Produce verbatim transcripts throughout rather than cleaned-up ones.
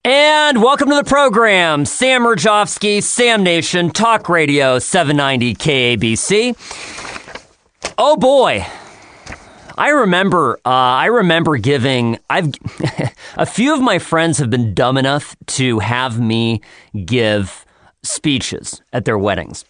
And welcome to the program. Sam Murjovsky, Sam Nation, Talk Radio, seven ninety K A B C. Oh boy. I remember, uh, I remember giving, I've, a few of my friends have been dumb enough to have me give speeches at their weddings.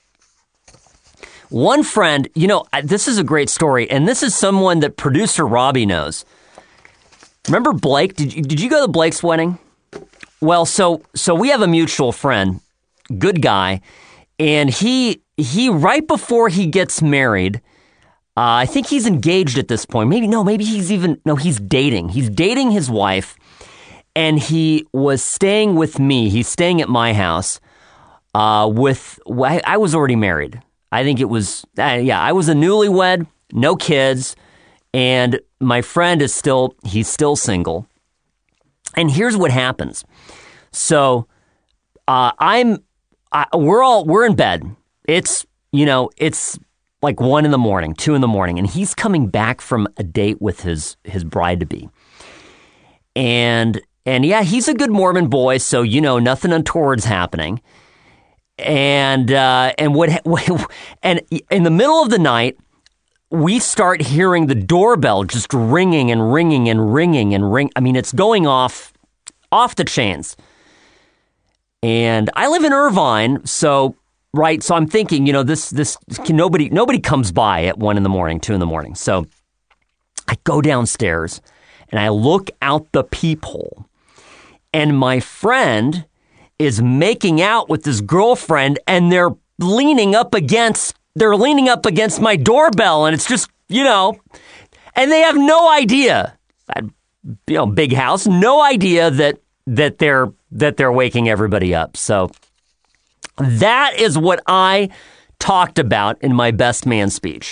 One friend, you know, this is a great story, and this is someone that producer Robbie knows. Remember Blake? Did you, did you go to Blake's wedding? Well, so, so we have a mutual friend, good guy, and he, he, right before he gets married, Uh, I think he's engaged at this point. Maybe, no, maybe he's even, no, he's dating. He's dating his wife, and he was staying with me. He's staying at my house uh, with, I, I was already married. I think it was, uh, yeah, I was a newlywed, no kids, and my friend is still, he's still single. And here's what happens. So uh, I'm, I, we're all, we're in bed. It's, you know, it's, like one in the morning, two in the morning, and he's coming back from a date with his his bride-to-be. And and yeah, he's a good Mormon boy, so you know nothing untoward's happening. And uh, and what and in the middle of the night, we start hearing the doorbell just ringing and ringing and ringing and ring. I mean, it's going off off the chains. And I live in Irvine, so. Right, so I'm thinking, you know, this this can, nobody nobody comes by at one in the morning, two in the morning. So I go downstairs and I look out the peephole, and my friend is making out with his girlfriend, and they're leaning up against they're leaning up against my doorbell, and it's just, you know, and they have no idea, you know, big house, no idea that that they're that they're waking everybody up. So. That is what I talked about in my best man speech.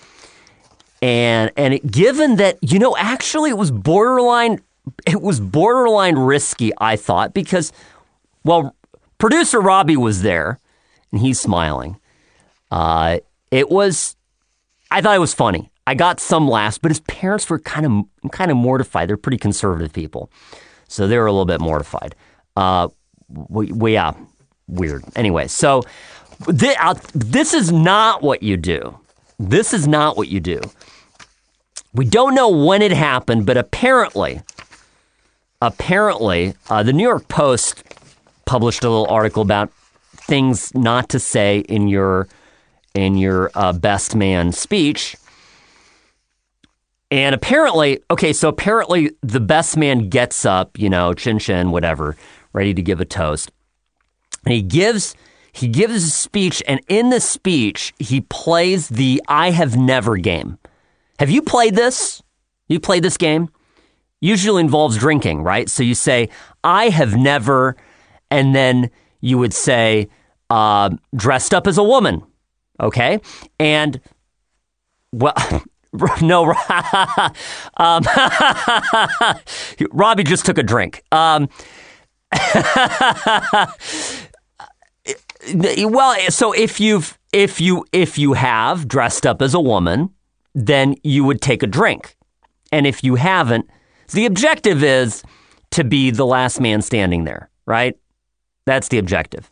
And and it, given that, you know, actually it was borderline, it was borderline risky, I thought, because, well, producer Robbie was there, and he's smiling. Uh, it was, I thought it was funny. I got some laughs, but his parents were kind of kind of mortified. They're pretty conservative people, so they were a little bit mortified. Uh, we, we yeah. Weird. Anyway, so th- uh, this is not what you do. This is not what you do. We don't know when it happened, but apparently, apparently, uh, the New York Post published a little article about things not to say in your in your uh, best man speech. And apparently, okay, so apparently the best man gets up, you know, chin chin, whatever, ready to give a toast. And he gives he gives a speech, and in the speech, he plays the I have never game. Have you played this? You played this game? Usually involves drinking, right? So you say, I have never, and then you would say, uh, dressed up as a woman, okay? And, well, no, um, Robbie just took a drink. Um Well, so if you've if you if you have dressed up as a woman, then you would take a drink. And if you haven't, the objective is to be the last man standing there, right? That's the objective.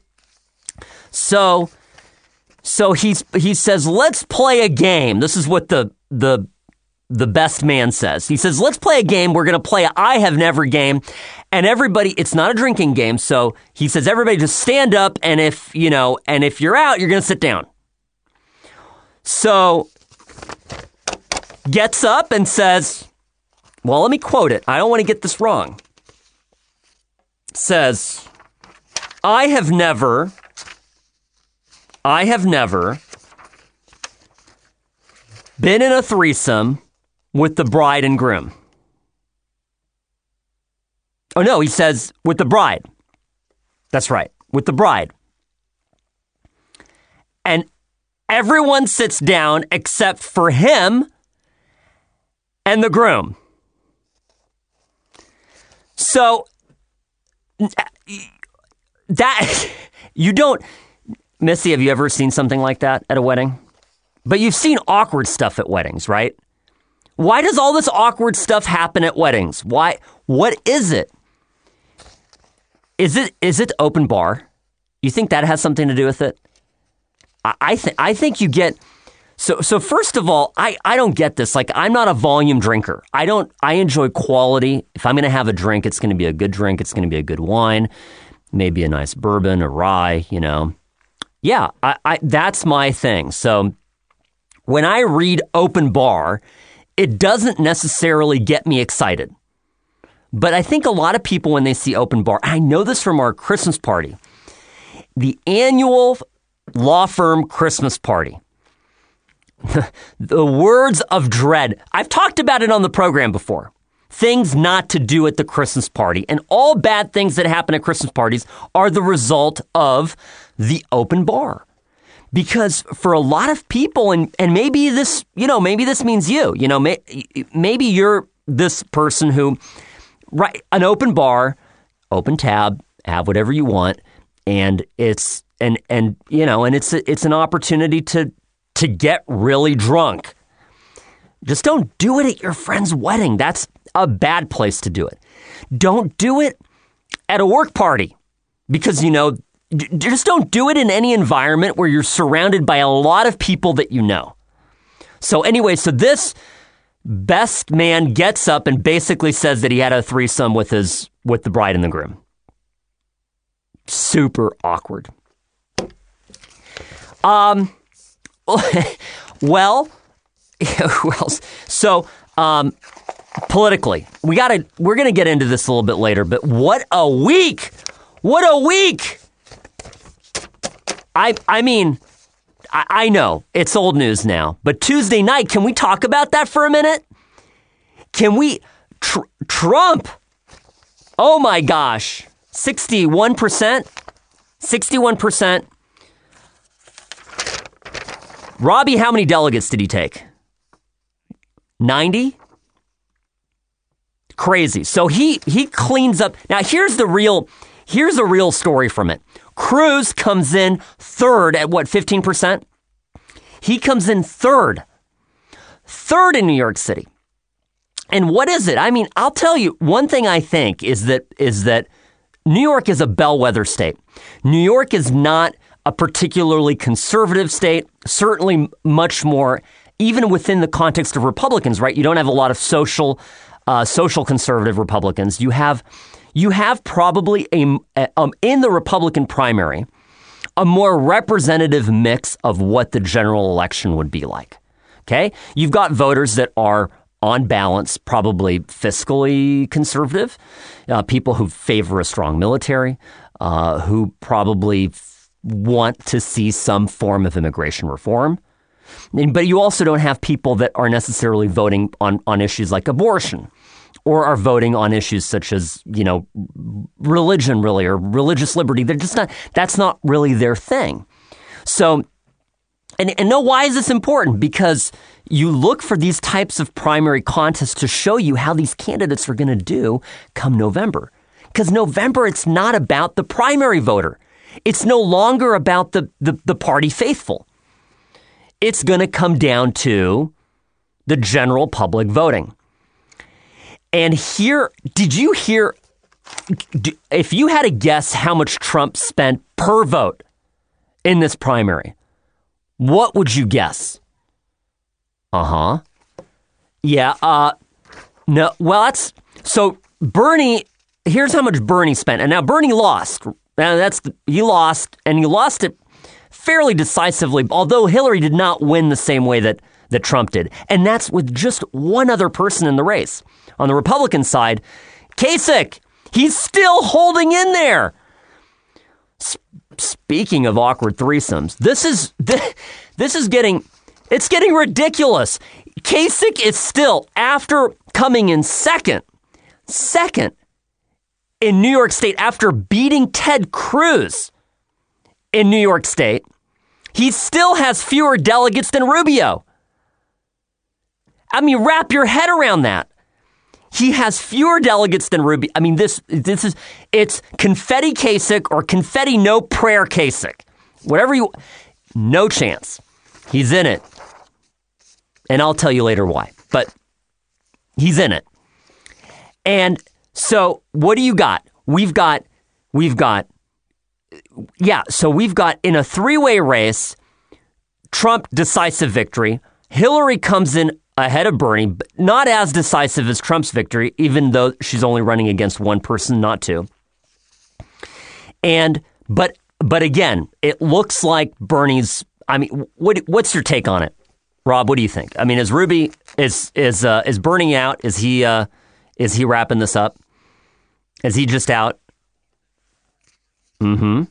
So so he's he says, let's play a game. This is what the the the best man says. He says, let's play a game. We're going to play a I have never game. And everybody, it's not a drinking game. So he says, everybody just stand up. And if, you know, and if you're out, you're going to sit down. So gets up and says, well, let me quote it. I don't want to get this wrong. Says, I have never, I have never been in a threesome with the bride and groom. Oh, no, he says with the bride. That's right, with the bride. And everyone sits down except for him and the groom. So that you don't, Missy, have you ever seen something like that at a wedding? But you've seen awkward stuff at weddings, right? Why does all this awkward stuff happen at weddings? Why? What is it? Is it is it open bar? You think that has something to do with it? I, I think I think you get so so. First of all, I, I don't get this. Like, I'm not a volume drinker. I don't. I enjoy quality. If I'm going to have a drink, it's going to be a good drink. It's going to be a good wine, maybe a nice bourbon, a rye. You know, yeah. I, I that's my thing. So when I read open bar, it doesn't necessarily get me excited. But I think a lot of people, when they see open bar, I know this from our Christmas party, the annual law firm Christmas party. The words of dread. I've talked about it on the program before. Things not to do at the Christmas party. And all bad things that happen at Christmas parties are the result of the open bar. Because for a lot of people, and, and maybe this, you know, maybe this means you, you know, may, maybe you're this person who, right, an open bar, open tab, have whatever you want, and it's and and you know, and it's a, it's an opportunity to to get really drunk. Just don't do it at your friend's wedding. That's a bad place to do it. Don't do it at a work party, because, you know, just don't do it in any environment where you're surrounded by a lot of people that you know. So anyway, so this best man gets up and basically says that he had a threesome with his with the bride and the groom. Super awkward. Um, well, who else? So, um, politically, we gotta we're gonna get into this a little bit later. But what a week! What a week! I I mean, I, I know it's old news now, but Tuesday night, can we talk about that for a minute? Can we? Tr- Trump! Oh my gosh, sixty-one percent, sixty-one percent. Robbie, how many delegates did he take? ninety? Crazy. So he he cleans up. Now here's the real here's the real story from it. Cruz comes in third at what, fifteen percent? He comes in third. Third in New York City. And what is it? I mean, I'll tell you, one thing I think is that is that New York is a bellwether state. New York is not a particularly conservative state, certainly much more, even within the context of Republicans, right? You don't have a lot of social uh, social conservative Republicans. You have you have probably a, um, in the Republican primary, a more representative mix of what the general election would be like. Okay? You've got voters that are, on balance, probably fiscally conservative, uh, people who favor a strong military, uh, who probably f- want to see some form of immigration reform. And, but you also don't have people that are necessarily voting on, on issues like abortion, or are voting on issues such as, you know, religion, really, or religious liberty. They're just not, that's not really their thing. So, and, and no, why is this important? Because you look for these types of primary contests to show you how these candidates are going to do come November. Because November, it's not about the primary voter. It's no longer about the, the, the party faithful. It's going to come down to the general public voting. And here, did you hear, if you had to guess how much Trump spent per vote in this primary, what would you guess? Uh-huh. Yeah, uh, no, well, that's, so Bernie, here's how much Bernie spent. And now Bernie lost. Now that's, he lost, and he lost it fairly decisively, although Hillary did not win the same way that, that Trump did. And that's with just one other person in the race. On the Republican side, Kasich, he's still holding in there. S- speaking of awkward threesomes, this is this, this is getting, it's getting ridiculous. Kasich is still, after coming in second, second in New York State, after beating Ted Cruz in New York State, he still has fewer delegates than Rubio. I mean, wrap your head around that. He has fewer delegates than Rubio. I mean, this this is, it's confetti Kasich or confetti no prayer Kasich. Whatever you, no chance. He's in it. And I'll tell you later why. But he's in it. And so what do you got? We've got we've got, yeah, so we've got in a three-way race, Trump decisive victory. Hillary comes in ahead of Bernie, but not as decisive as Trump's victory, even though she's only running against one person, not two. And but but again, it looks like Bernie's. I mean, what what's your take on it, Rob? What do you think? I mean, is Ruby is is uh, is Bernie out? Is he uh, is he wrapping this up? Is he just out? Mm-hmm.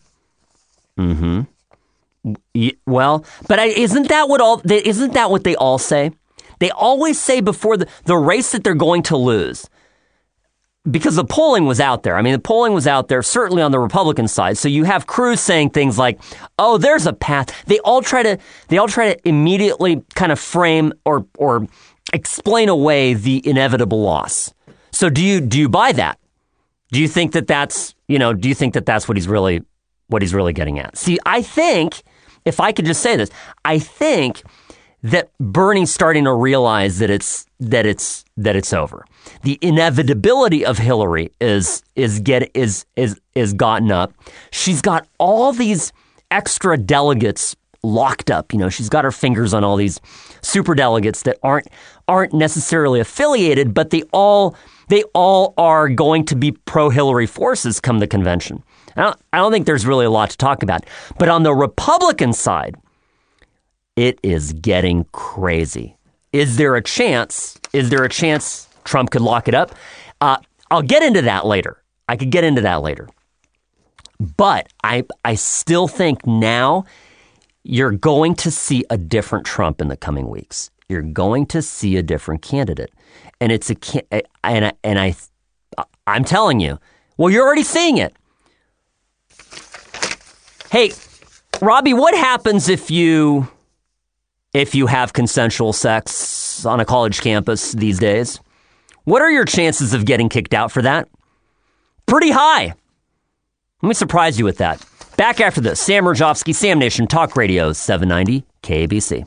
Mm-hmm. Well, but I, isn't that what all? Isn't that what they all say? They always say before the, the race that they're going to lose, because the polling was out there. I mean, the polling was out there, certainly on the Republican side. So you have Cruz saying things like, "Oh, there's a path." They all try to they all try to immediately kind of frame or or explain away the inevitable loss. So do you do you buy that? Do you think that that's you know? Do you think that that's what he's really what he's really getting at? See, I think if I could just say this, I think that Bernie's starting to realize that it's that it's that it's over. The inevitability of Hillary is is get is is is gotten up. She's got all these extra delegates locked up. You know, she's got her fingers on all these super delegates that aren't aren't necessarily affiliated, but they all they all are going to be pro-Hillary forces come the convention. I don't, I don't think there's really a lot to talk about. But on the Republican side, it is getting crazy. Is there a chance? Is there a chance Trump could lock it up? Uh, I'll get into that later. I could get into that later. But I I still think now you're going to see a different Trump in the coming weeks. You're going to see a different candidate, and it's a and I, and I I'm telling you. Well, you're already seeing it. Hey, Robbie, what happens if you if you have consensual sex on a college campus these days? What are your chances of getting kicked out for that? Pretty high. Let me surprise you with that. Back after this, Sam Mirjovsky, Sam Nation Talk Radio, seven ninety K A B C.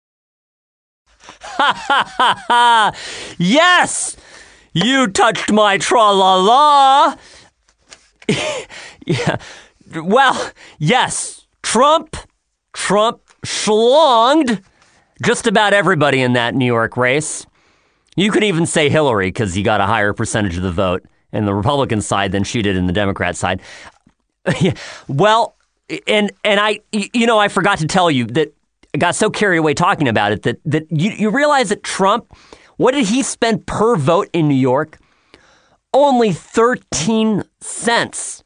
Ha ha ha ha! Yes! You touched my tra-la-la! Yeah. Well, yes, Trump, Trump schlonged just about everybody in that New York race. You could even say Hillary because he got a higher percentage of the vote in the Republican side than she did in the Democrat side. Well, and and I, you know, I forgot to tell you that I got so carried away talking about it that that you, you realize that Trump, what did he spend per vote in New York? Only thirteen cents.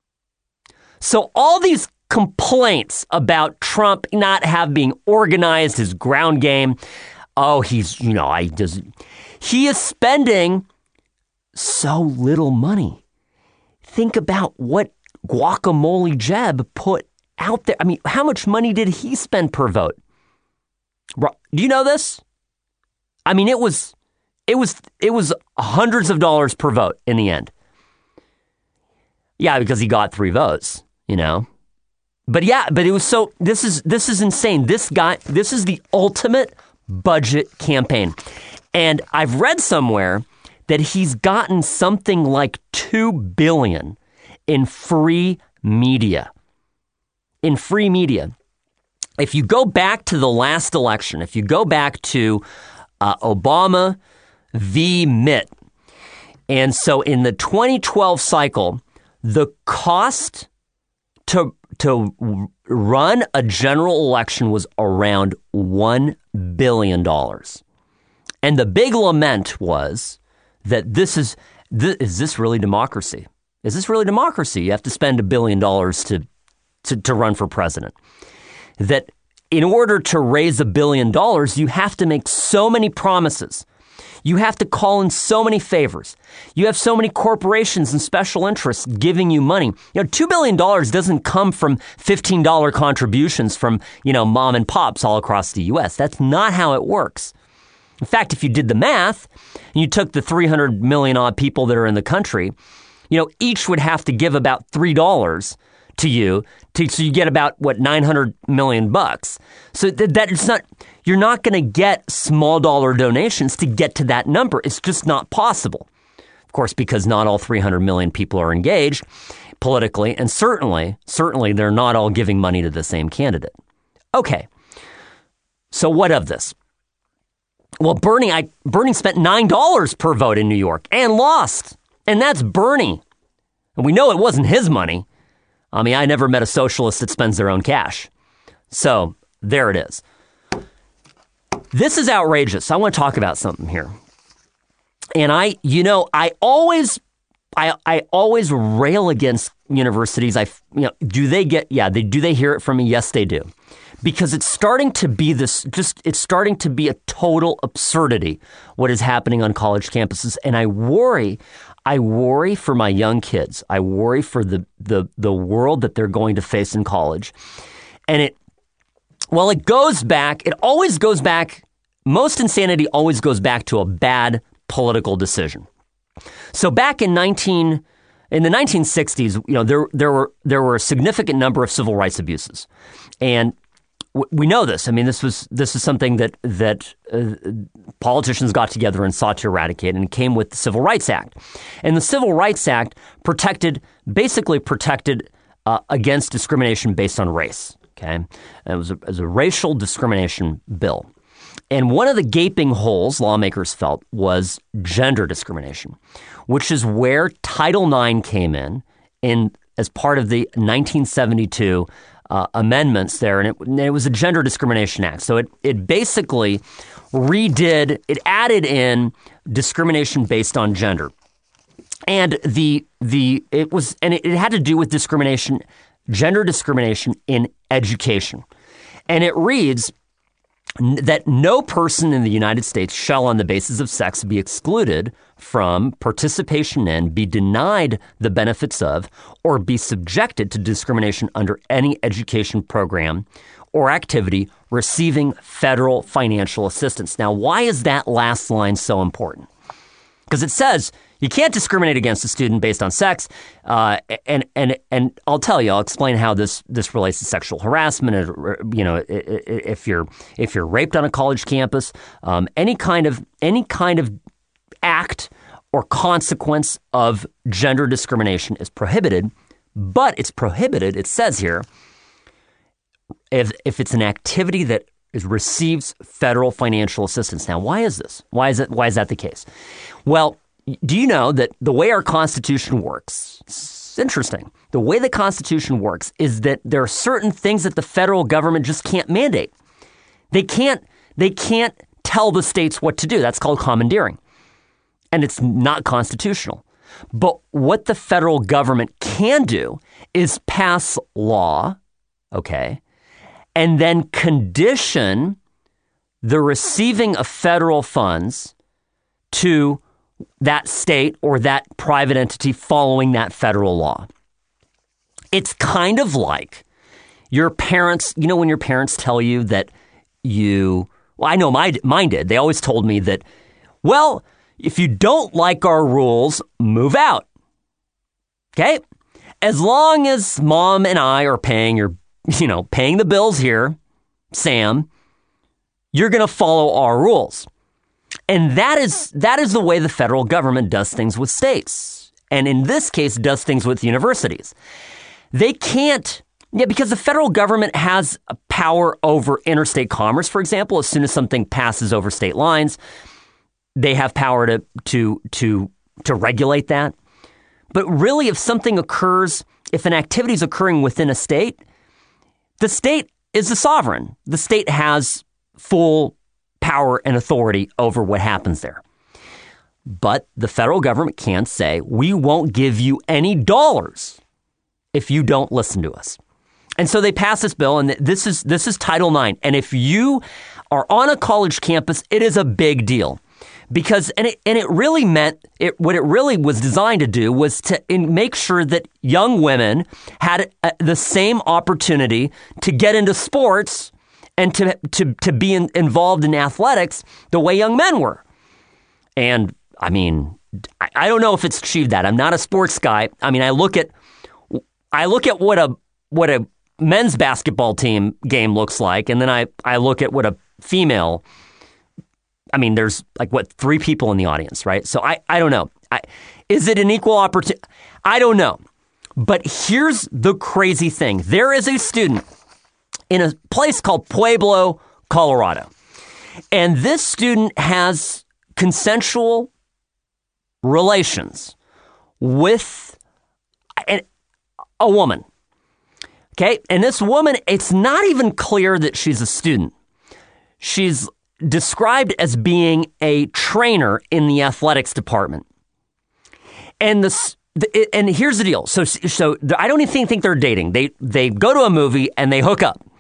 So all these complaints about Trump not have being organized, his ground game. Oh, he's, you know, I does he is spending so little money. Think about what Guacamole Jeb put out there. I mean, how much money did he spend per vote? Do you know this? I mean, it was it was it was hundreds of dollars per vote in the end. Yeah, because he got three votes, you know. But yeah, but it was so this is this is insane. This guy, this is the ultimate budget campaign. And I've read somewhere that he's gotten something like two billion dollars in free media. In free media. If you go back to the last election, if you go back to uh, Obama v. Mitt, and so in the twenty twelve cycle, the cost to to run a general election was around one billion dollars. And the big lament was that this is, this, is this really democracy? Is this really democracy? You have to spend a billion dollars to, to, to run for president. That in order to raise a billion dollars, you have to make so many promises. You have to call in so many favors. You have so many corporations and special interests giving you money. You know, two billion dollars doesn't come from fifteen dollars contributions from, you know, mom and pops all across the U S. That's not how it works. In fact, if you did the math and you took the three hundred million odd people that are in the country, you know, each would have to give about three dollars to you, to, so you get about, what, nine hundred million bucks. So that, that it's not, you're not going to get small dollar donations to get to that number. It's just not possible. Of course, because not all three hundred million people are engaged politically, and certainly, certainly they're not all giving money to the same candidate. Okay, so what of this? Well, Bernie, I, Bernie spent nine dollars per vote in New York and lost, and that's Bernie. And we know it wasn't his money. I mean, I never met a socialist that spends their own cash. So there it is. This is outrageous. I want to talk about something here. And I, you know, I always, I, I always rail against universities. I, you know, do they get, yeah, they, do they hear it from me? Yes, they do. Because it's starting to be this, just, it's starting to be a total absurdity, what is happening on college campuses. And I worry, I worry for my young kids. I worry for the, the, the world that they're going to face in college. And it, well, it goes back, it always goes back, most insanity always goes back to a bad political decision. So back in nineteen in the nineteen sixties, you know, there there were there were a significant number of civil rights abuses, and w- we know this. I mean, this was this is something that that uh, politicians got together and sought to eradicate, and it came with the Civil Rights Act. And the Civil Rights Act protected, basically protected uh, against discrimination based on race. Okay, and it was a, it was a racial discrimination bill. And one of the gaping holes lawmakers felt was gender discrimination, which is where Title nine came in, in as part of the nineteen seventy-two uh, amendments there. And it, and it was a Gender Discrimination Act. So it, it basically redid, it added in discrimination based on gender. And the the it was and it, it had to do with discrimination, gender discrimination in education. And it reads that no person in the United States shall, on the basis of sex, be excluded from participation in, be denied the benefits of, or be subjected to discrimination under any education program or activity receiving federal financial assistance. Now, why is that last line so important? Because it says you can't discriminate against a student based on sex, uh, and and and I'll tell you, I'll explain how this this relates to sexual harassment. You know, if you're if you're raped on a college campus, um, any kind of any kind of act or consequence of gender discrimination is prohibited. But it's prohibited. It says here, if if it's an activity that is receives federal financial assistance. Now, why is this? Why is it? Why is that the case? Well, do you know that the way our Constitution works, it's interesting, the way the Constitution works is that there are certain things that the federal government just can't mandate. They can't, they can't tell the states what to do. That's called commandeering. And it's not constitutional. But what the federal government can do is pass law, okay, and then condition the receiving of federal funds to that state or that private entity following that federal law. It's kind of like your parents, you know, when your parents tell you that you, well, I know my, mine did. They always told me that, well, if you don't like our rules, move out. Okay? As long as mom and I are paying your, you know, paying the bills here, Sam, you're going to follow our rules. And that is that is the way the federal government does things with states. And in this case, does things with universities. They can't, yeah, because the federal government has a power over interstate commerce, for example. As soon as something passes over state lines, they have power to to to to regulate that. But really, if something occurs, if an activity is occurring within a state, the state is the sovereign. The state has full power and authority over what happens there. But the federal government can't say, we won't give you any dollars if you don't listen to us. And so they pass this bill, and this is this is Title nine. And if you are on a college campus, it is a big deal. Because, and it, and it really meant, it, what it really was designed to do was to in, make sure that young women had uh, the same opportunity to get into sports and to to to be in, involved in athletics the way young men were. And I mean, I, I don't know if it's achieved that. I'm not a sports guy. I mean, I look at I look at what a what a men's basketball team game looks like, and then I, I look at what a female. I mean, there's like what three people in the audience, right? So I, I don't know. I Is it an equal opportunity? I don't know. But here's the crazy thing. There is a student in a place called Pueblo, Colorado. And this student has consensual relations with a, a woman. Okay? And this woman, it's not even clear that she's a student. She's described as being a trainer in the athletics department. And this, and here's the deal. So, so I don't even think they're dating. They they go to a movie and they hook up.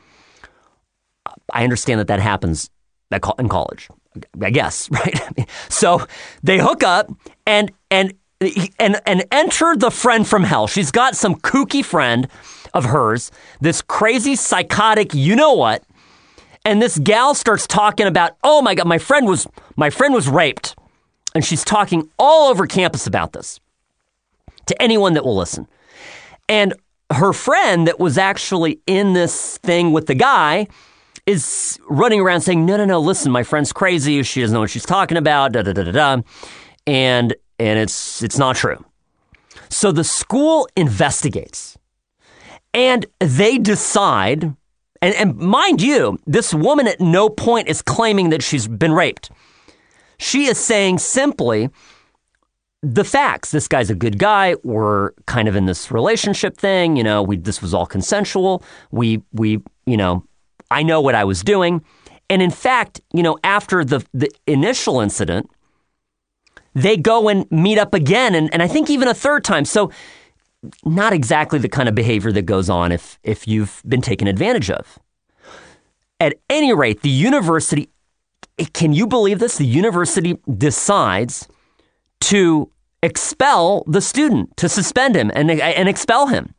I understand that that happens in college, I guess, right? So they hook up and and and and enter the friend from hell. She's got some kooky friend of hers, this crazy psychotic, you know what? And this gal starts talking about, oh my God, my friend was my friend was raped, and she's talking all over campus about this to anyone that will listen. And her friend that was actually in this thing with the guy is running around saying, no, no, no, listen, my friend's crazy. She doesn't know what she's talking about, da, da, da, da, da. And, and it's, it's not true. So the school investigates and they decide, and, and mind you, this woman at no point is claiming that she's been raped. She is saying simply the facts. This guy's a good guy. We're kind of in this relationship thing. You know, we, this was all consensual. We, we, you know, I know what I was doing. And in fact, you know, after the, the initial incident, they go and meet up again. And, and I think even a third time. So not exactly the kind of behavior that goes on if, if you've been taken advantage of. At any rate, the university, can you believe this? The university decides to expel the student, to suspend him and, and expel him.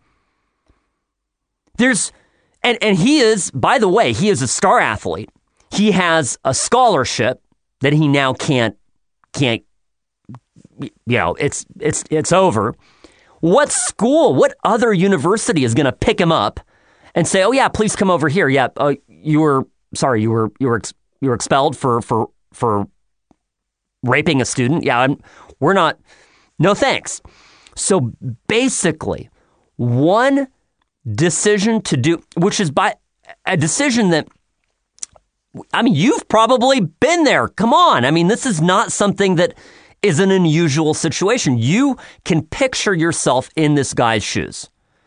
There's, and, and he is, by the way, he is a star athlete. He has a scholarship that he now can't, can't, you know, it's, it's, it's over. What school, what other university is going to pick him up and say, oh yeah, please come over here. Yeah. Uh, you were, sorry, you were, you were, ex- you were expelled for, for, for raping a student. Yeah. I'm, we're not, no thanks. So basically one decision to do, which is by a decision that, I mean, you've probably been there. Come on. I mean, this is not something that is an unusual situation. You can picture yourself in this guy's shoes.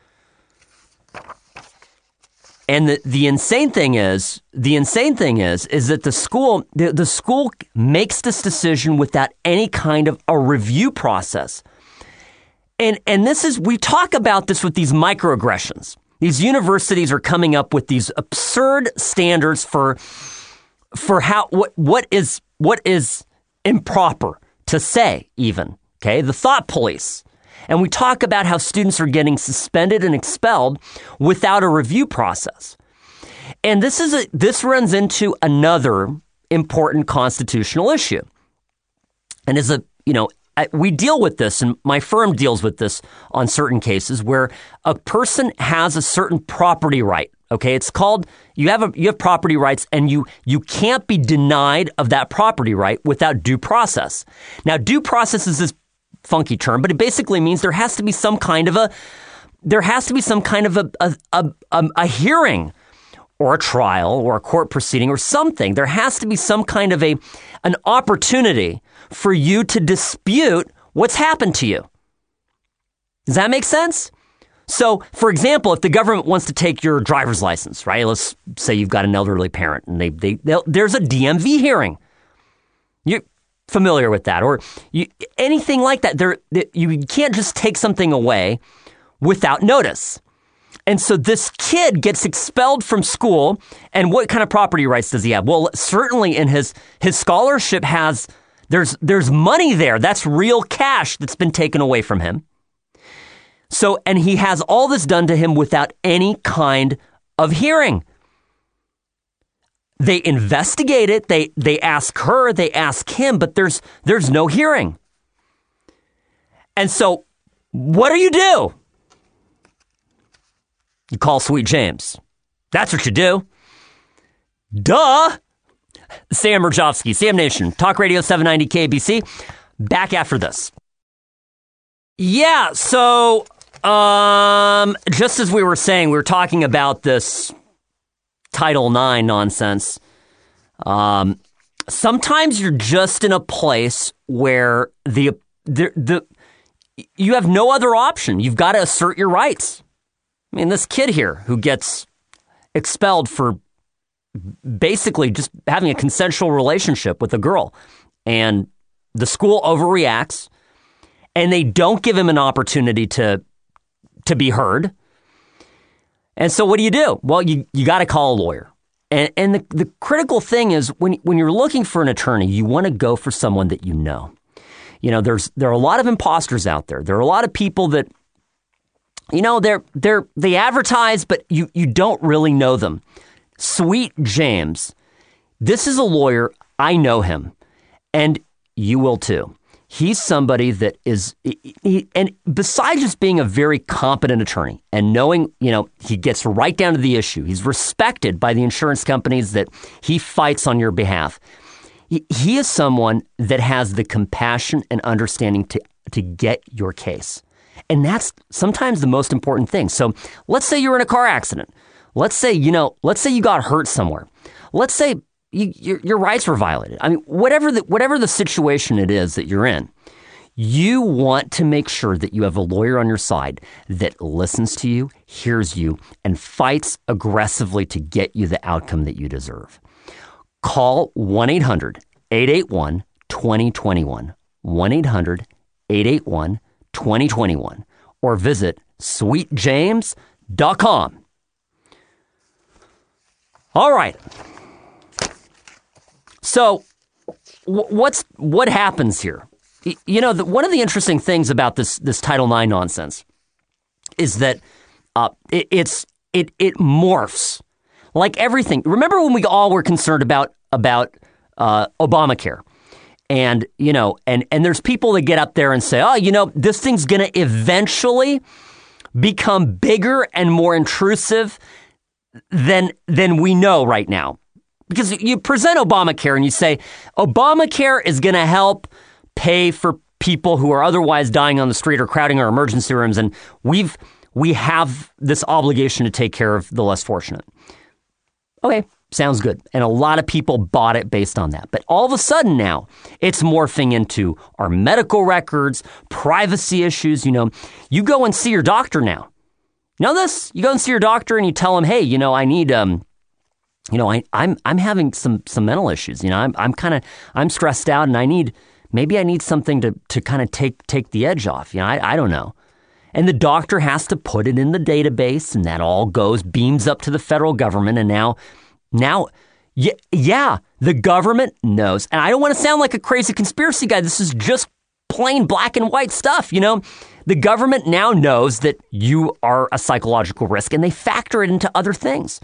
And the, the insane thing is, the insane thing is, is that the school, the, the school makes this decision without any kind of a review process. And, and this is, we talk about this with these microaggressions. These universities are coming up with these absurd standards for, for how, what, what is, what is improper to say even, okay? The thought police. And we talk about how students are getting suspended and expelled without a review process. And this is a, this runs into another important constitutional issue. And as a, you know, I, we deal with this, and my firm deals with this on certain cases where a person has a certain property right. Okay, it's called, you have a, you have property rights, and you you can't be denied of that property right without due process. Now, due process is this funky term, but it basically means there has to be some kind of a there has to be some kind of a a, a, a, a hearing or a trial or a court proceeding or something. There has to be some kind of a an opportunity for you to dispute what's happened to you. Does that make sense? So, for example, if the government wants to take your driver's license, right? Let's say you've got an elderly parent and they they there's a D M V hearing. You're familiar with that, or you, anything like that. There, you can't just take something away without notice. And so this kid gets expelled from school, and what kind of property rights does he have? Well, certainly in his his scholarship has there's there's money there. That's real cash that's been taken away from him. So, and he has all this done to him without any kind of hearing. They investigate it. They they ask her, they ask him, but there's there's no hearing. And so, what do you do? You call Sweet James. That's what you do. Duh. Sam Mirejovsky, Sam Nation, Talk Radio seven ninety K B C. Back after this. Yeah, so um, just as we were saying, we were talking about this Title nine nonsense. Um, sometimes you're just in a place where the, the the you have no other option. You've got to assert your rights. I mean, this kid here who gets expelled for basically just having a consensual relationship with a girl, and the school overreacts, and they don't give him an opportunity to to be heard. And so what do you do? Well, you, you got to call a lawyer. And, and the, the critical thing is when, when you're looking for an attorney, you want to go for someone that you know. You know, there's there are a lot of imposters out there. There are a lot of people that, you know, they're they're they advertise, but you you don't really know them. Sweet James, this is a lawyer. I know him, and you will too. He's somebody that is, he, and besides just being a very competent attorney and knowing, you know, he gets right down to the issue. He's respected by the insurance companies that he fights on your behalf. He, he is someone that has the compassion and understanding to, to get your case. And that's sometimes the most important thing. So let's say you're in a car accident. Let's say, you know, let's say you got hurt somewhere. Let's say You, your, your rights were violated. I mean, whatever the, whatever the situation it is that you're in, you want to make sure that you have a lawyer on your side that listens to you, hears you, and fights aggressively to get you the outcome that you deserve. Call one eight hundred eight eight one two zero two one, one eight hundred eight eight one two zero two one, or visit sweet james dot com. All right. So, what's what happens here? You know, the, one of the interesting things about this this Title nine nonsense is that uh, it, it's it it morphs like everything. Remember when we all were concerned about about uh, Obamacare, and you know, and and there's people that get up there and say, oh, you know, this thing's going to eventually become bigger and more intrusive than than we know right now. Because you present Obamacare and you say, Obamacare is going to help pay for people who are otherwise dying on the street or crowding our emergency rooms, and we've we have this obligation to take care of the less fortunate. Okay, sounds good. And a lot of people bought it based on that. But all of a sudden now, it's morphing into our medical records, privacy issues. You know, you go and see your doctor now. You know this? You go and see your doctor and you tell him, hey, you know, I need... um. You know, I, I'm I'm having some some mental issues. You know, I'm I'm kind of I'm stressed out, and I need maybe I need something to to kind of take take the edge off. You know, I I don't know. And the doctor has to put it in the database, and that all goes beams up to the federal government. And now, now, yeah, yeah, the government knows. And I don't want to sound like a crazy conspiracy guy. This is just plain black and white stuff. You know, the government now knows that you are a psychological risk, and they factor it into other things.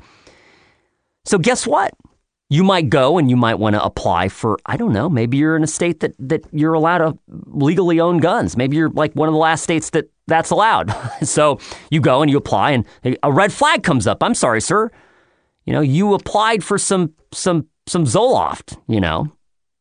So guess what? You might go and you might want to apply for, I don't know, maybe you're in a state that, that you're allowed to legally own guns. Maybe you're like one of the last states that that's allowed. So you go and you apply and a red flag comes up. I'm sorry, sir. You know, you applied for some some some Zoloft, you know,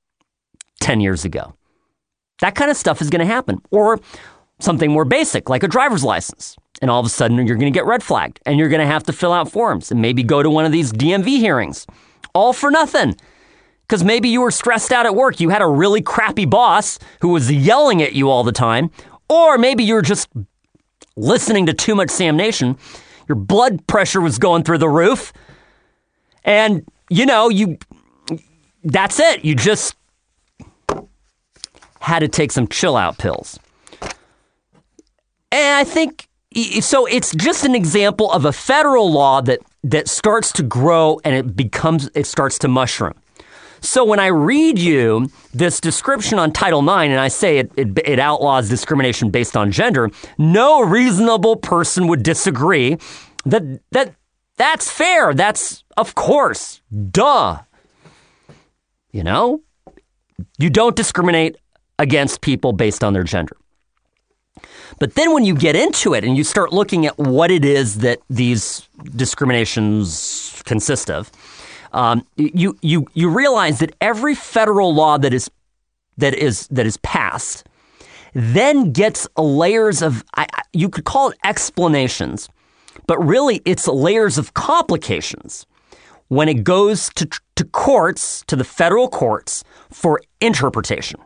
ten years ago. That kind of stuff is going to happen. Or something more basic like a driver's license. And all of a sudden, you're going to get red flagged, and you're going to have to fill out forms and maybe go to one of these D M V hearings, all for nothing. Because maybe you were stressed out at work. You had a really crappy boss who was yelling at you all the time. Or maybe you were just listening to too much Sam Nation. Your blood pressure was going through the roof. And, you know, you that's it. You just had to take some chill out pills. And I think... So it's just an example of a federal law that, that starts to grow and it becomes, it starts to mushroom. So when I read you this description on Title nine and I say it, it, it outlaws discrimination based on gender, no reasonable person would disagree that, that that's fair. That's, of course, duh. You know, you don't discriminate against people based on their gender. But then when you get into it and you start looking at what it is that these discriminations consist of, um, you you you realize that every federal law that is that is that is passed then gets layers of, I, you could call it explanations, but really it's layers of complications when it goes to, to courts, to the federal courts for interpretation.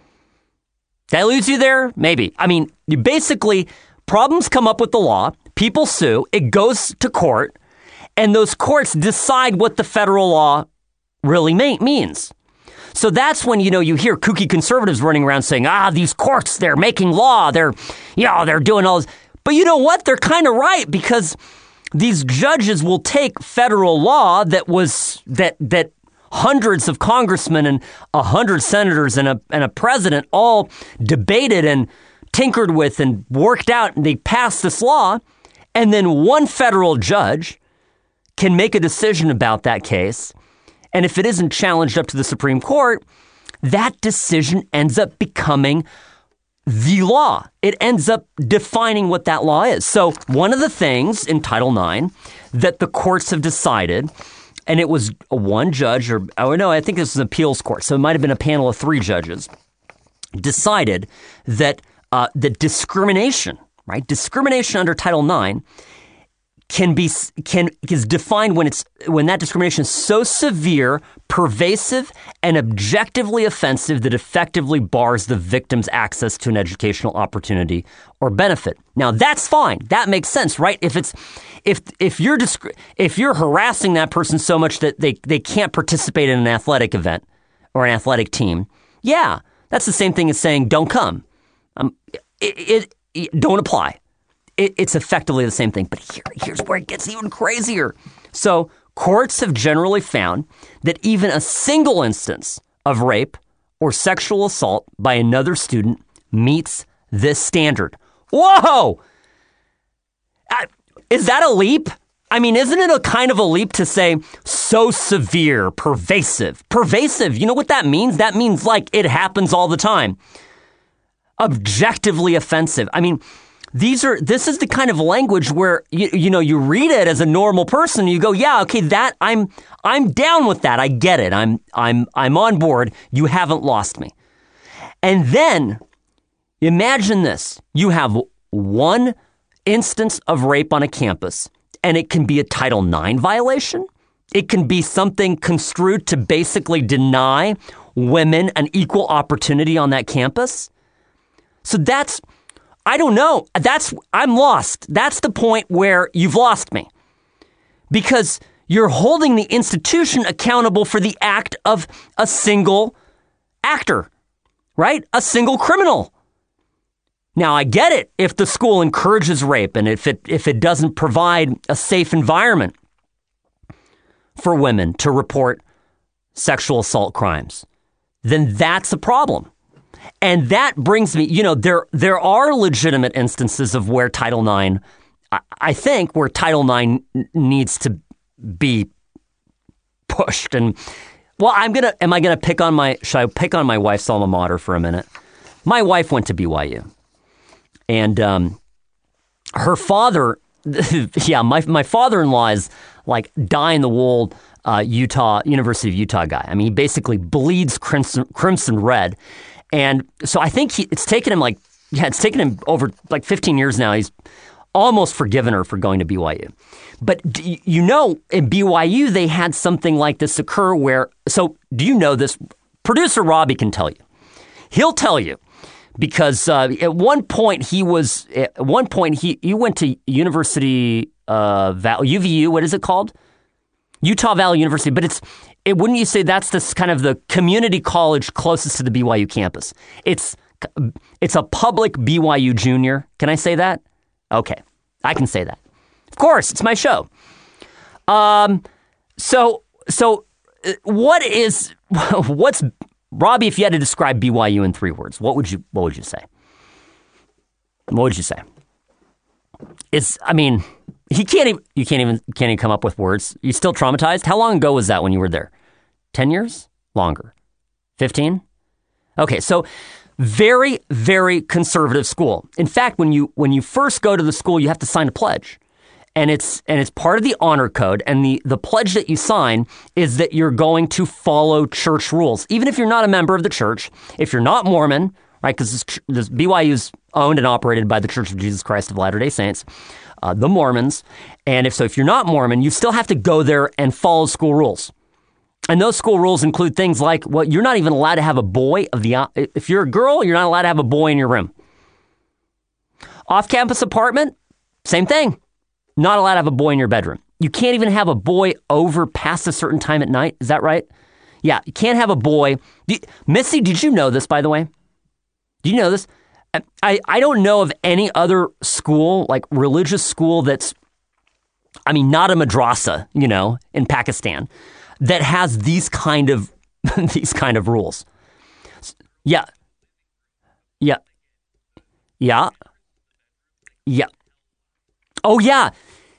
That leaves you there? Maybe. I mean, you basically, problems come up with the law, people sue, it goes to court, and those courts decide what the federal law really may, means. So that's when, you know, you hear kooky conservatives running around saying, ah, these courts, they're making law, they're, you know, they're doing all this. But you know what? They're kind of right, because these judges will take federal law that was, that, that, hundreds of congressmen and a hundred senators and a and a president all debated and tinkered with and worked out, and they passed this law, and then one federal judge can make a decision about that case, and if it isn't challenged up to the Supreme Court, that decision ends up becoming the law. It ends up defining what that law is. So one of the things in Title nine that the courts have decided, and it was one judge, or oh no, I think this was an appeals court, so it might have been a panel of three judges, decided that uh, that discrimination, right, discrimination under Title nine can be can is defined when it's when that discrimination is so severe, pervasive, and objectively offensive that effectively bars the victim's access to an educational opportunity or benefit. Now that's fine. That makes sense, right? If it's if if you're disc- if you're harassing that person so much that they they can't participate in an athletic event or an athletic team, yeah, that's the same thing as saying don't come. Um, it, it, it don't apply. It, it's effectively the same thing. But here, here's where it gets even crazier. So courts have generally found that even a single instance of rape or sexual assault by another student meets this standard. Whoa! Uh, is that a leap? I mean, isn't it a kind of a leap to say so severe, pervasive? Pervasive, you know what that means? That means like it happens all the time. Objectively offensive. I mean, These are. This is the kind of language where you, you know you read it as a normal person. You go, yeah, okay, that I'm I'm down with that. I get it. I'm I'm I'm on board. You haven't lost me. And then imagine this: you have one instance of rape on a campus, and it can be a Title nine violation. It can be something construed to basically deny women an equal opportunity on that campus. So that's. I don't know. That's I'm lost. That's the point where you've lost me. Because you're holding the institution accountable for the act of a single actor, right? A single criminal. Now, I get it if the school encourages rape and if it if it doesn't provide a safe environment for women to report sexual assault crimes, then that's a problem. And that brings me, you know, there there are legitimate instances of where Title nine, I, I think, where Title nine n- needs to be pushed. And, well, I'm going to, am I going to pick on my, should I pick on my wife's alma mater for a minute? My wife went to B Y U. And um, her father, yeah, my, my father-in-law is like die-in-the-wool uh, Utah, University of Utah guy. I mean, he basically bleeds crimson, crimson red. And so I think he, it's taken him like, yeah, it's taken him over like fifteen years now. He's almost forgiven her for going to B Y U. But do you know, in B Y U, they had something like this occur where, so do you know this? Producer Robbie can tell you. He'll tell you because uh, at one point he was, at one point he, he went to University, uh, Val, U V U, what is it called? Utah Valley University, but it's, It, wouldn't you say that's this kind of the community college closest to the B Y U campus? It's it's a public B Y U junior. Can I say that? Okay, I can say that. Of course, it's my show. Um, so so what is what's Robbie? If you had to describe B Y U in three words, what would you what would you say? What would you say? It's I mean. He can't even, you can't even, can't even come up with words. You still traumatized? How long ago was that when you were there? ten years? Longer? fifteen? Okay, so very, very conservative school. In fact, when you, when you first go to the school, you have to sign a pledge. And it's, and it's part of the honor code. And the, the pledge that you sign is that you're going to follow church rules. Even if you're not a member of the church, if you're not Mormon, right? Because this, this B Y U is owned and operated by the Church of Jesus Christ of Latter-day Saints, uh, the Mormons. And if so, if you're not Mormon, you still have to go there and follow school rules. And those school rules include things like, well, you're not even allowed to have a boy of the, if you're a girl, you're not allowed to have a boy in your room. Off-campus apartment, same thing. Not allowed to have a boy in your bedroom. You can't even have a boy over past a certain time at night. Is that right? Yeah, you can't have a boy. Missy, did you know this, by the way? Do you know this? I, I don't know of any other school, like religious school that's, I mean, not a madrasa, you know, in Pakistan, that has these kind of these kind of rules. Yeah. Yeah. Yeah. Yeah. Oh, yeah.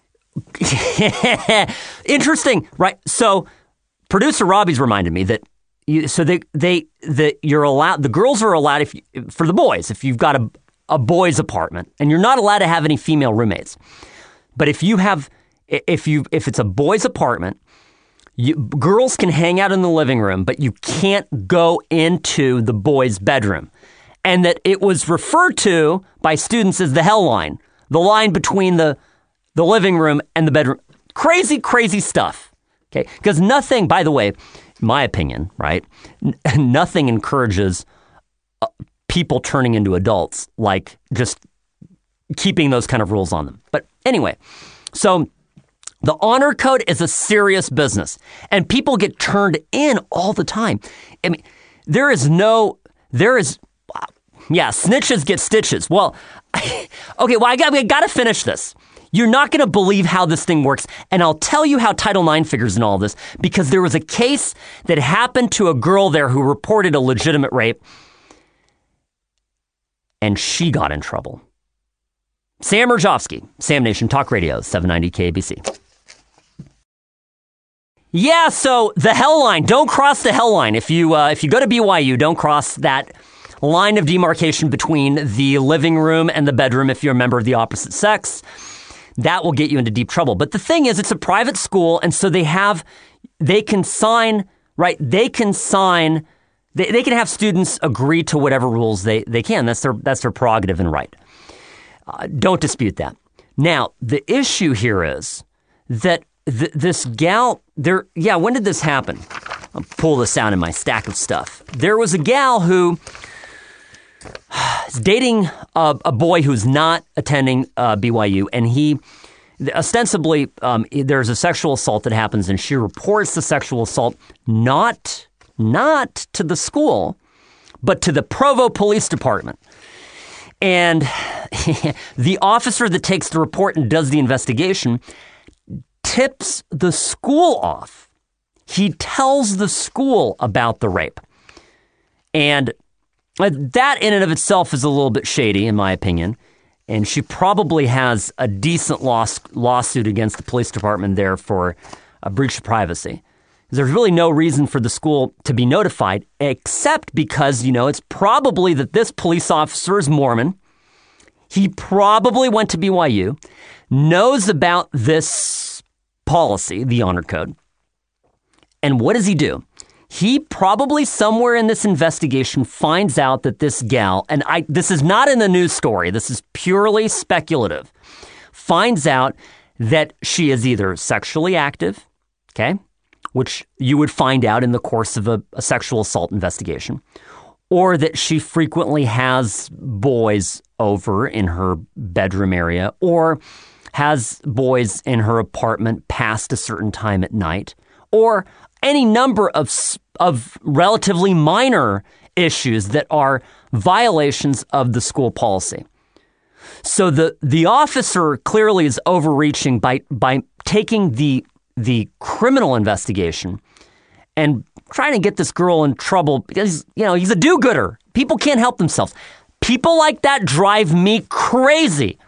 Interesting, right? So producer Robbie's reminded me that you, so they they that you're allowed, the girls are allowed, if you, for the boys, if you've got a a boys apartment, and you're not allowed to have any female roommates. But if you have if you if it's a boys apartment, you, girls can hang out in the living room, but you can't go into the boys' bedroom. And that it was referred to by students as the hell line, the line between the the living room and the bedroom. Crazy, crazy stuff. Okay, because nothing, by the way, in my opinion, right, n- nothing encourages uh, people turning into adults like just keeping those kind of rules on them. But anyway, so the honor code is a serious business, and people get turned in all the time. I mean, there is no, there is, yeah, snitches get stitches. Well, okay, well, I got, I got to finish this. You're not going to believe how this thing works, and I'll tell you how Title nine figures in all this, because there was a case that happened to a girl there who reported a legitimate rape, and she got in trouble. Sam Mirjovsky, Sam Nation Talk Radio, seven ninety K A B C. Yeah, so the hell line. Don't cross the hell line. If you uh, if you go to B Y U, don't cross that line of demarcation between the living room and the bedroom if you're a member of the opposite sex. That will get you into deep trouble. But the thing is, it's a private school, and so they have, they can sign, right, they can sign, they, they can have students agree to whatever rules they, they can. That's their, that's their prerogative and right. Uh, don't dispute that. Now, the issue here is that th- this gal, there, yeah, when did this happen? I'll pull this out in my stack of stuff. There was a gal who is dating a, a boy who's not attending uh, B Y U, and he ostensibly, um, there's a sexual assault that happens, and she reports the sexual assault not, not to the school, but to the Provo Police Department. And the officer that takes the report and does the investigation tips the school off. He tells the school about the rape. And that in and of itself is a little bit shady, in my opinion. And she probably has a decent loss, lawsuit against the police department there for a breach of privacy. There's really no reason for the school to be notified, except because, you know, it's probably that this police officer is Mormon. He probably went to B Y U, knows about this policy, the honor code. And what does he do? He probably somewhere in this investigation finds out that this gal, and I this is not in the news story, this is purely speculative, finds out that she is either sexually active, okay, which you would find out in the course of a, a sexual assault investigation, or that she frequently has boys over in her bedroom area, or has boys in her apartment past a certain time at night, or any number of of relatively minor issues that are violations of the school policy. So the the officer clearly is overreaching by by taking the the criminal investigation and trying to get this girl in trouble because, you know, he's a do-gooder. People can't help themselves. People like that drive me crazy.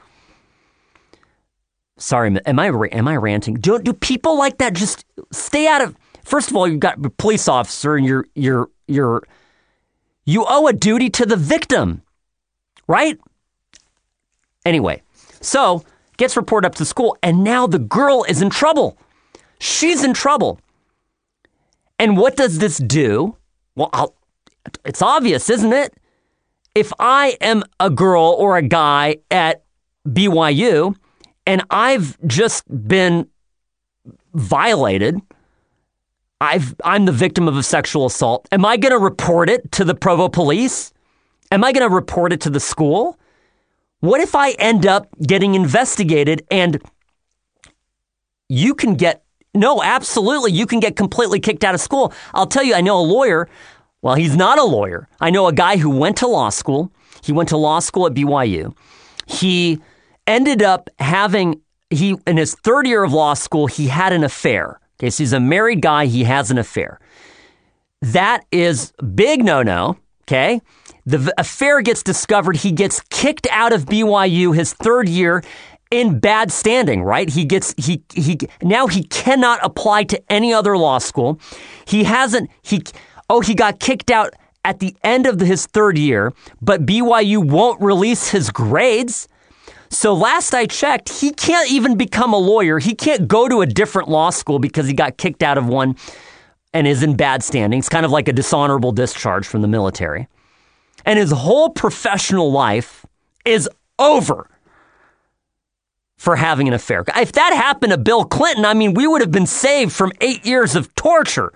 Sorry, am I am I ranting? Do do people like that just stay out of? First of all, you've got a police officer, and you're you're you're you owe a duty to the victim, right? Anyway, so gets reported up to school, and now the girl is in trouble. She's in trouble. And what does this do? Well, I'll, it's obvious, isn't it? if I am a girl or a guy at B Y U and I've just been violated, I've, I'm the victim of a sexual assault, am I going to report it to the Provo police? Am I going to report it to the school? What if I end up getting investigated and you can get, no, absolutely, you can get completely kicked out of school. I'll tell you, I know a lawyer. Well, he's not a lawyer. I know a guy who went to law school. He went to law school at B Y U. He ended up having, he in his third year of law school, he had an affair. Okay, so he's a married guy. He has an affair. That is big no-no, okay? The affair gets discovered. He gets kicked out of B Y U his third year in bad standing, right? He gets, he, he, now he cannot apply to any other law school. He hasn't, he, oh, he got kicked out at the end of his third year, but B Y U won't release his grades. So last I checked, he can't even become a lawyer. He can't go to a different law school because he got kicked out of one and is in bad standing. It's kind of like a dishonorable discharge from the military. And his whole professional life is over for having an affair. If that happened to Bill Clinton, I mean, we would have been saved from eight years of torture.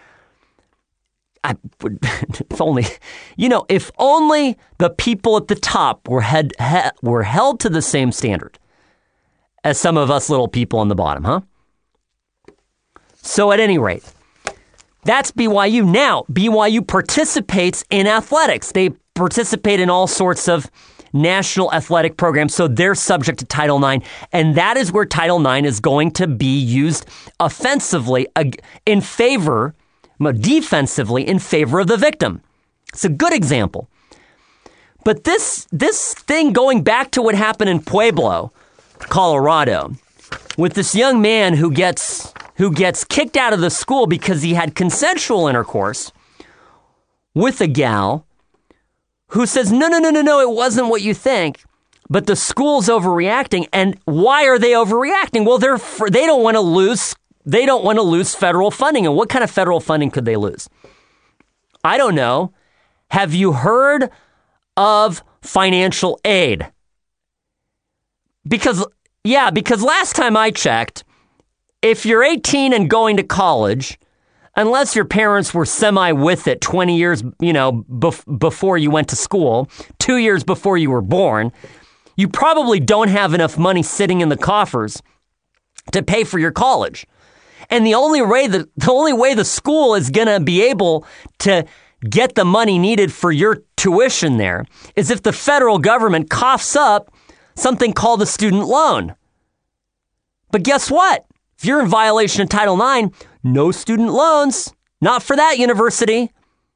I would, if only, you know, if only the people at the top were had, ha, were held to the same standard as some of us little people on the bottom, huh? So at any rate, that's B Y U. Now, B Y U participates in athletics. They participate in all sorts of national athletic programs, so they're subject to Title nine, and that is where Title nine is going to be used offensively in favor, defensively in favor of the victim. It's a good example. But this this thing going back to what happened in Pueblo, Colorado, with this young man who gets who gets kicked out of the school because he had consensual intercourse with a gal who says, no, no, no, no, no, it wasn't what you think. But the school's overreacting. And why are they overreacting? Well, they're they don't want to lose they don't want to lose federal funding. And what kind of federal funding could they lose? I don't know. Have you heard of financial aid? Because, yeah, because last time I checked, if you're eighteen and going to college, unless your parents were semi with it twenty years, you know, bef- before you went to school, two years before you were born, you probably don't have enough money sitting in the coffers to pay for your college. And the only way the, the only way the school is going to be able to get the money needed for your tuition there is if the federal government coughs up something called a student loan. But guess what? If you're in violation of Title nine, no student loans, not for that university.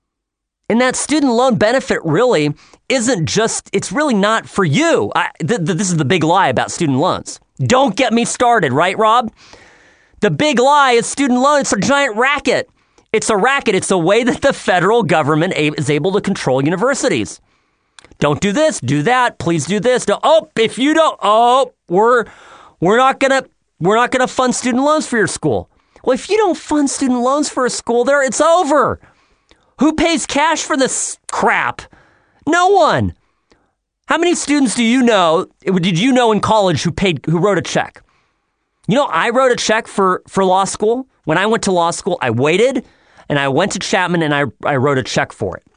And that student loan benefit really isn't just, it's really not for you. I, th- th- this is the big lie about student loans. Don't get me started, right, Rob? The big lie is student loan. It's a giant racket. It's a racket. It's a way that the federal government a- is able to control universities. Don't do this, do that. Please do this. Don't, oh, if you don't, oh, we're we're not gonna we're not gonna fund student loans for your school. Well, if you don't fund student loans for a school, there it's over. Who pays cash for this crap? No one. How many students do you know? Did you know in college who paid who wrote a check? You know, I wrote a check for for law school. When I went to law school, I waited and I went to Chapman and I I wrote a check for it.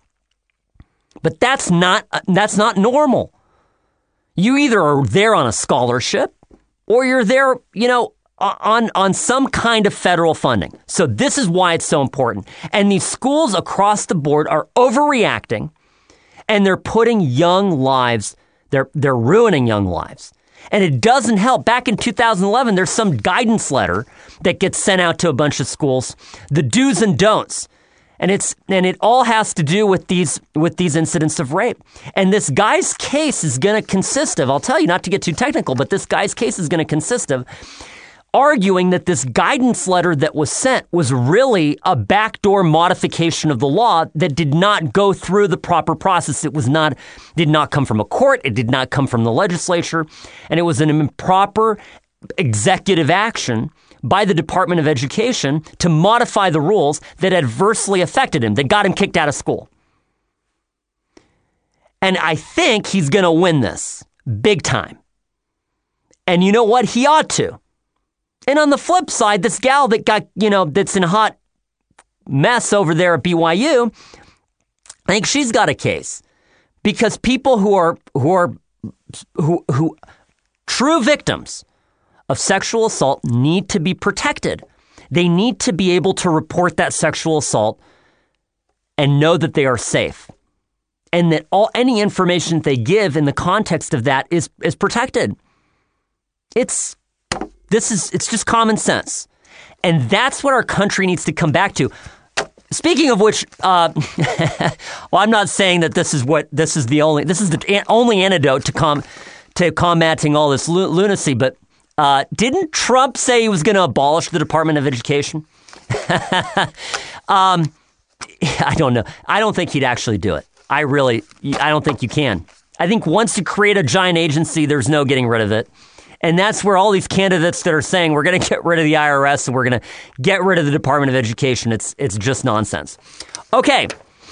But that's not that's not normal. You either are there on a scholarship or you're there, you know, on on some kind of federal funding. So this is why it's so important. And these schools across the board are overreacting and they're putting young lives, they're they're ruining young lives. And it doesn't help. Back in two thousand eleven, there's some guidance letter that gets sent out to a bunch of schools, the do's and don'ts. And it's and it all has to do with these with these incidents of rape. And this guy's case is going to consist of, I'll tell you not to get too technical, but this guy's case is going to consist of arguing that this guidance letter that was sent was really a backdoor modification of the law that did not go through the proper process. It was not did not come from a court. It did not come from the legislature. And it was an improper executive action by the Department of Education to modify the rules that adversely affected him, that got him kicked out of school. And I think he's going to win this big time. And you know what? He ought to. And on the flip side, this gal that got, you know, that's in a hot mess over there at B Y U, I think she's got a case. Because people who are who are who who true victims of sexual assault need to be protected. They need to be able to report that sexual assault and know that they are safe. And that all any information they give in the context of that is is protected. It's this is it's just common sense. And that's what our country needs to come back to. Speaking of which, uh, well, I'm not saying that this is what this is the only this is the only antidote to com to combating all this lu- lunacy. But uh, didn't Trump say he was going to abolish the Department of Education? um, I don't know. I don't think he'd actually do it. I really, I don't think you can. I think once you create a giant agency, there's no getting rid of it. And that's where all these candidates that are saying we're going to get rid of the I R S and we're going to get rid of the Department of Education, it's it's just nonsense. Okay,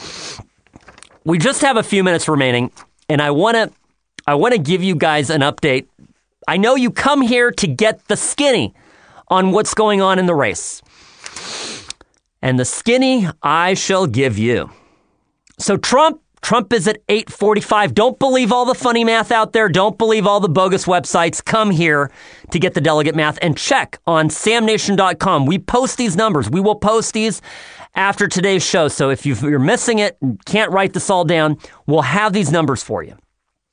we just have a few minutes remaining, and I want to I want to give you guys an update. I know you come here to get the skinny on what's going on in the race, and the skinny I shall give you. So Trump. Trump is at eight forty-five. Don't believe all the funny math out there. Don't believe all the bogus websites. Come here to get the delegate math and check on sam nation dot com. We post these numbers. We will post these after today's show. So if you're missing it, can't write this all down, we'll have these numbers for you.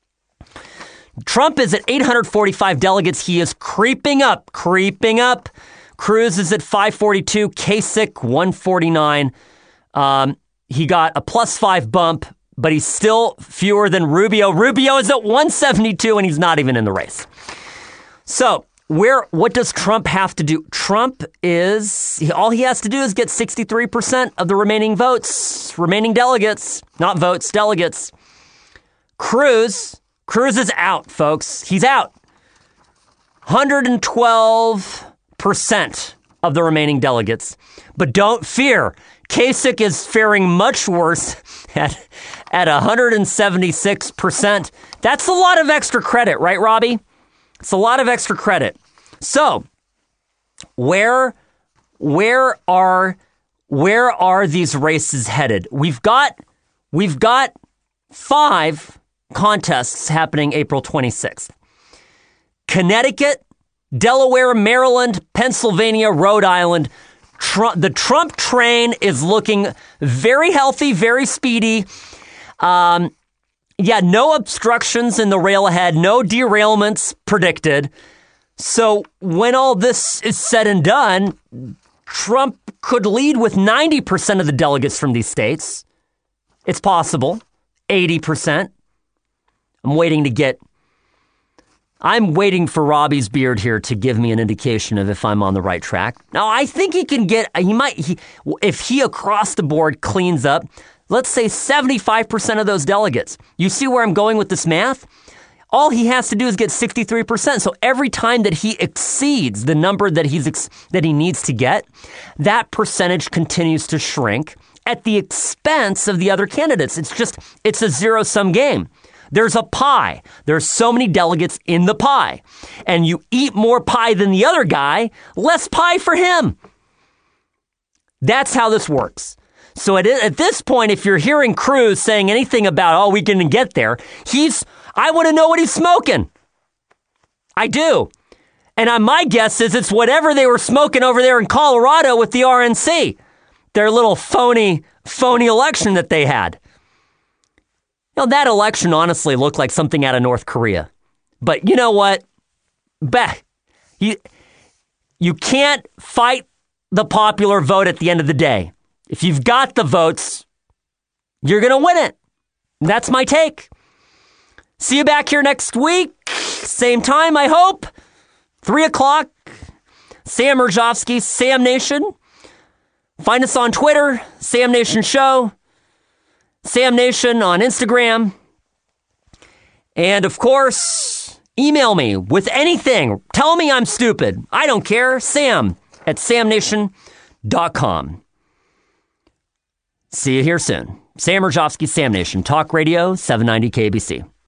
Trump is at eight hundred forty-five delegates. He is creeping up, creeping up. Cruz is at five forty-two. Kasich, one forty-nine. Um, he got a plus five bump, but he's still fewer than Rubio. Rubio is at one seventy-two, and he's not even in the race. So, where? What does Trump have to do? Trump is, all he has to do is get sixty-three percent of the remaining votes, remaining delegates, not votes, delegates. Cruz, Cruz is out, folks. He's out. one hundred twelve percent of the remaining delegates. But don't fear. Kasich is faring much worse at, at one hundred seventy-six percent. That's a lot of extra credit, right, Robbie? It's a lot of extra credit. So, where where are where are these races headed? We've got we've got five contests happening April twenty-sixth. Connecticut, Delaware, Maryland, Pennsylvania, Rhode Island. Trump, the Trump train is looking very healthy, very speedy. Um, yeah, no obstructions in the rail ahead, no derailments predicted. So when all this is said and done, Trump could lead with ninety percent of the delegates from these states. It's possible. eighty percent. I'm waiting to get... I'm waiting for Robbie's beard here to give me an indication of if I'm on the right track. Now, I think he can get, he might, he, if he across the board cleans up, let's say seventy-five percent of those delegates. You see where I'm going with this math? All he has to do is get sixty-three percent. So every time that he exceeds the number that he's ex- that he needs to get, that percentage continues to shrink at the expense of the other candidates. It's just, it's a zero-sum game. There's a pie. There's so many delegates in the pie. And you eat more pie than the other guy, less pie for him. That's how this works. So at, at this point, if you're hearing Cruz saying anything about, oh, we can get there, he's, I want to know what he's smoking. I do. And uh, my guess is it's whatever they were smoking over there in Colorado with the R N C. Their little phony, phony election that they had. You know, that election honestly looked like something out of North Korea. But you know what? Bah, you, you can't fight the popular vote at the end of the day. If you've got the votes, you're going to win it. That's my take. See you back here next week. Same time, I hope. Three o'clock. Sam Mirjovsky, Sam Nation. Find us on Twitter, Sam Nation Show. Sam Nation on Instagram. And of course, email me with anything. Tell me I'm stupid. I don't care. Sam at sam nation dot com. See you here soon. Sam Rajovsky, Sam Nation, Talk Radio, seven ninety K B C.